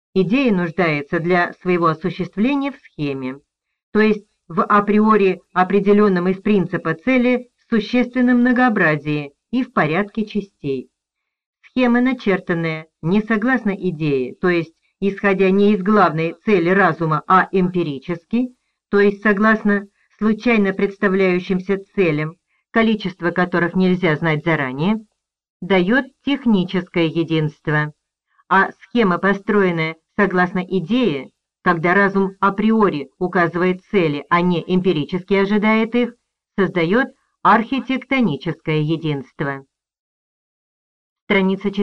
Идея нуждается для своего осуществления в схеме, то есть в априори определенном из принципа цели существенном многообразии и в порядке частей. Схемы, начертанные не согласно идее, то есть исходя не из главной цели разума, а эмпирически, то есть согласно случайно представляющимся целям, количество которых нельзя знать заранее, дает техническое единство, а схема, построенная согласно идее, когда разум априори указывает цели, а не эмпирически ожидает их, создает архитектоническое единство. Страница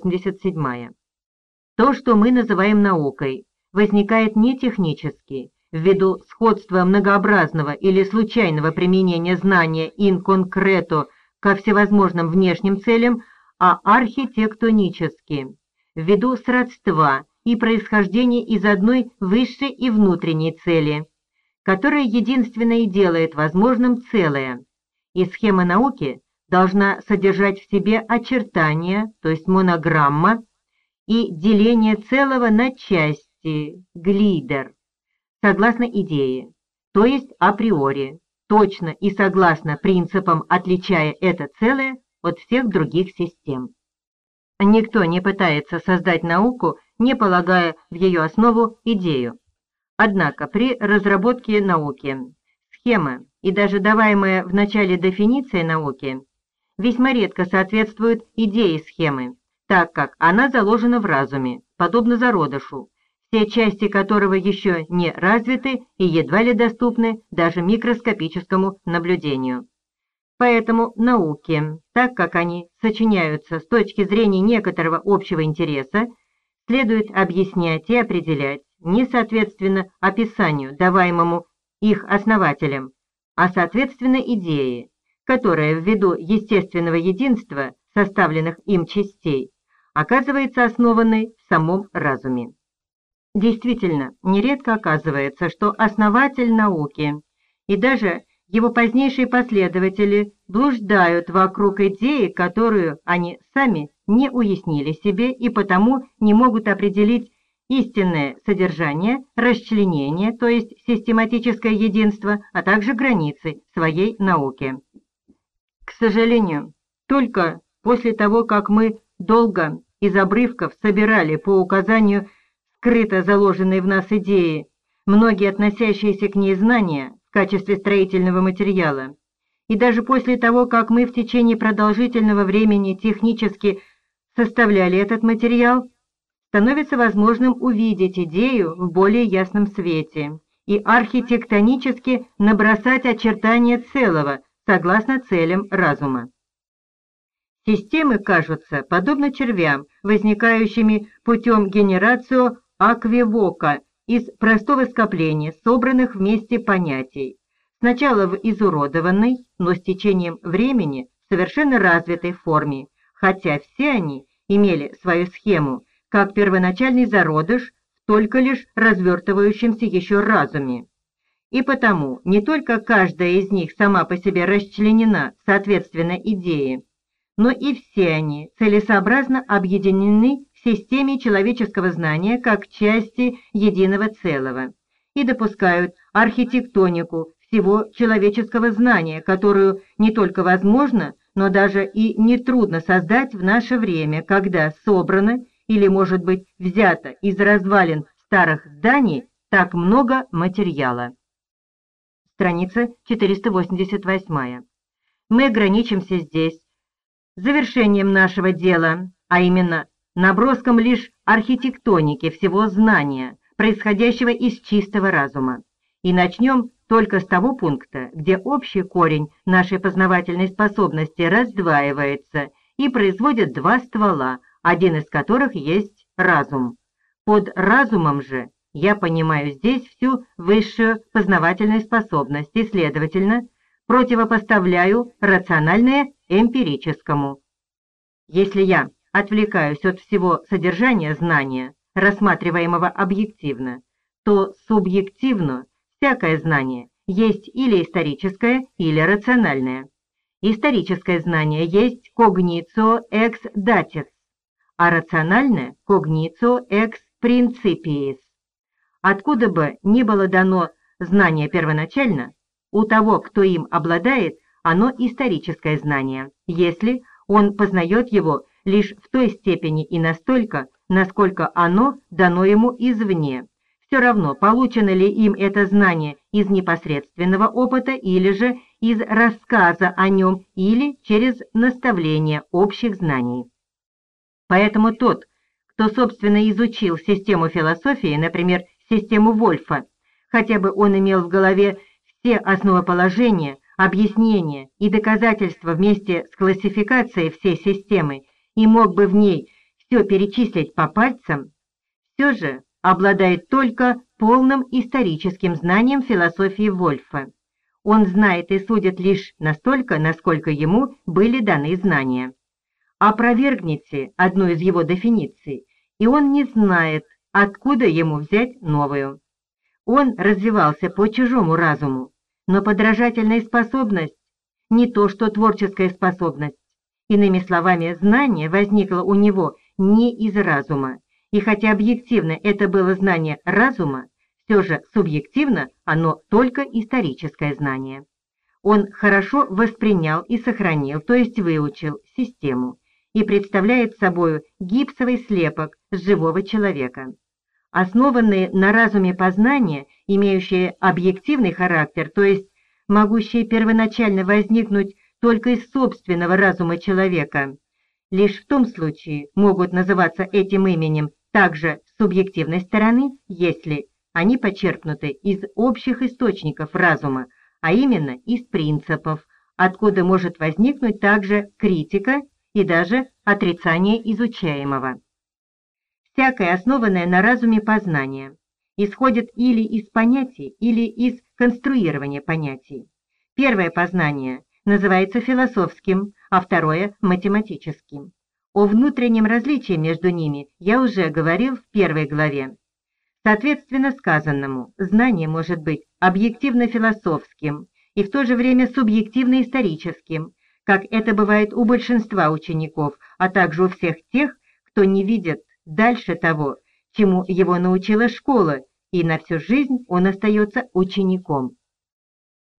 487. То, что мы называем наукой, возникает не технически, ввиду сходства многообразного или случайного применения знания in concreto ко всевозможным внешним целям, а архитектонически, ввиду сродства и происхождения из одной высшей и внутренней цели, которая единственно и делает возможным целое, и схема науки должна содержать в себе очертания, то есть монограмма, и деление целого на части, глидер, согласно идее, то есть априори, точно и согласно принципам, отличая это целое от всех других систем. Никто не пытается создать науку, не полагая в ее основу идею. Однако при разработке науки схема и даже даваемая в начале дефиниция науки весьма редко соответствует идее схемы, так как она заложена в разуме, подобно зародышу, все части которого еще не развиты и едва ли доступны даже микроскопическому наблюдению. Поэтому науки, так как они сочиняются с точки зрения некоторого общего интереса, следует объяснять и определять не соответственно описанию, даваемому их основателям, а соответственно идее, которая ввиду естественного единства составленных им частей оказывается основанной в самом разуме. Действительно, нередко оказывается, что основатель науки и даже его позднейшие последователи блуждают вокруг идеи, которую они сами не уяснили себе и потому не могут определить истинное содержание, расчленение, то есть систематическое единство, а также границы своей науки. К сожалению, только после того, как мы долго из обрывков собирали по указанию скрыто заложенной в нас идеи многие относящиеся к ней знания в качестве строительного материала, и даже после того, как мы в течение продолжительного времени технически составляли этот материал, становится возможным увидеть идею в более ясном свете и архитектонически набросать очертания целого согласно целям разума. Системы кажутся подобно червям, возникающими путем генерацио аквивока из простого скопления собранных вместе понятий, сначала в изуродованной, но с течением времени в совершенно развитой форме, хотя все они имели свою схему, как первоначальный зародыш в только лишь развертывающемся еще разуме. И потому не только каждая из них сама по себе расчленена соответственно идее, но и все они целесообразно объединены в системе человеческого знания как части единого целого и допускают архитектонику всего человеческого знания, которую не только возможно, но даже и нетрудно создать в наше время, когда собрано или, может быть, взято из развалин старых зданий так много материала. Страница 488. Мы ограничимся здесь завершением нашего дела, а именно наброском лишь архитектоники всего знания, происходящего из чистого разума, и начнем только с того пункта, где общий корень нашей познавательной способности раздваивается и производит два ствола, один из которых есть разум. Под разумом же я понимаю здесь всю высшую познавательную способность и, следовательно, противопоставляю рациональное эмпирическому. Если я отвлекаюсь от всего содержания знания, рассматриваемого объективно, то субъективно всякое знание есть или историческое, или рациональное. Историческое знание есть cognitio ex datis, а рациональное cognitio ex principiis. Откуда бы ни было дано знание первоначально, у того, кто им обладает, оно историческое знание, если он познает его лишь в той степени и настолько, насколько оно дано ему извне. Все равно, получено ли им это знание из непосредственного опыта или же из рассказа о нем или через наставление общих знаний. Поэтому тот, кто собственно изучил систему философии, например, систему Вольфа, хотя бы он имел в голове все основоположения, объяснения и доказательства вместе с классификацией всей системы и мог бы в ней все перечислить по пальцам, все же обладает только полным историческим знанием философии Вольфа. Он знает и судит лишь настолько, насколько ему были даны знания. Опровергните одну из его дефиниций, и он не знает, откуда ему взять новую. Он развивался по чужому разуму, но подражательная способность не то что творческая способность. Иными словами, знание возникло у него не из разума, и хотя объективно это было знание разума, все же субъективно оно только историческое знание. Он хорошо воспринял и сохранил, то есть выучил, систему, и представляет собою гипсовый слепок с живого человека. Основанные на разуме познания, имеющие объективный характер, то есть могущие первоначально возникнуть только из собственного разума человека, лишь в том случае могут называться этим именем также с субъективной стороны, если они почерпнуты из общих источников разума, а именно из принципов, откуда может возникнуть также критика и даже отрицание изучаемого. Всякое основанное на разуме познание исходит или из понятий, или из конструирования понятий. Первое познание называется философским, а второе – математическим. О внутреннем различии между ними я уже говорил в первой главе. Соответственно сказанному, знание может быть объективно-философским и в то же время субъективно-историческим, как это бывает у большинства учеников, а также у всех тех, кто не видит дальше того, чему его научила школа, и на всю жизнь он остается учеником.